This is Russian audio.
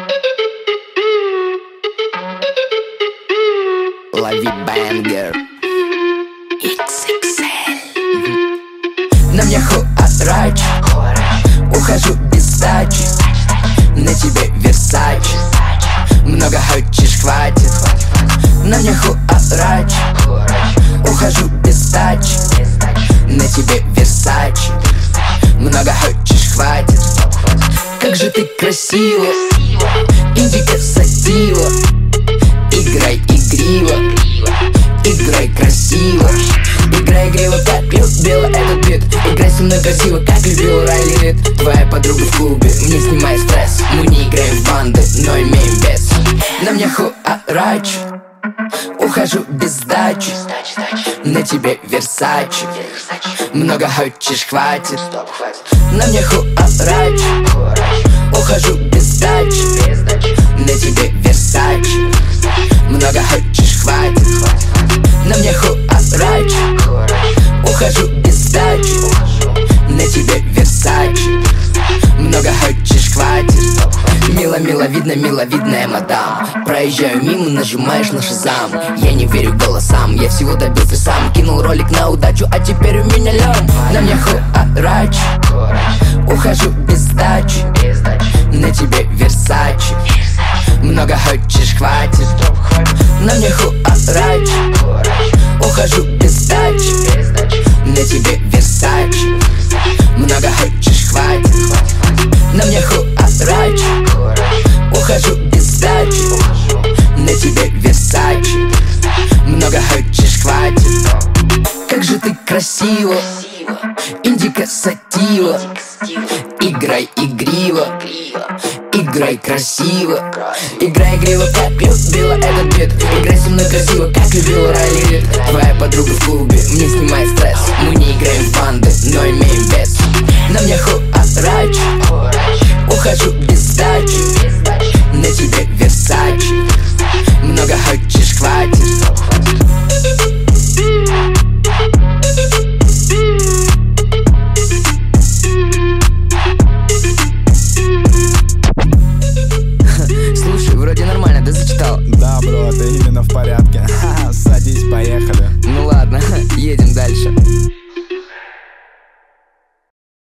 Лови бэнгер. На мне хуарач, ухожу без сдачи. На тебе Версачи, много хочешь, хватит. На мне хуарач, ухожу без сдачи. На тебе Версачи, много хочешь, хватит. Как же ты красива, индика сатива. Играй игриво, играй красиво. Играй игриво, как любила этот бит. Играй со мной красиво, как любила Райли Рид. Твоя подруга в клубе, мне снимай стресс. Мы не играем в банды, но имеем вес. На мне хуарач, ухожу без сдачи. На тебе Версачи, много хочешь, хватит. На мне хуарач, ухожу без сдачи. На тебе Версачи, много хочешь, хватит. На мне хуарач, ухожу без сдачи. На тебе Версачи, много хочешь, хватит. Миловидно, миловидная мадам. Проезжаю мимо, нажимаешь на шазам. Я не верю голосам, я всего добился сам. Кинул ролик на удачу, а теперь у меня лям. На мне хуарач, ухожу без сдачи. На тебе Версачи, много хочешь, хватит. На мне хуарач, ухожу без сдачи. На тебе Версачи, много хочешь, хватит. На мне хуарач, ухожу без сдачи. На тебе Версачи, много хочешь, хватит. Как же ты красива, индика сатива. Играй игриво, играй красиво. Играй игриво, как любила этот бит. Играй со мной красиво, как любила Райли Рид. Твоя подруга в клубе, мне снимай стресс. Мы не играем в банды, но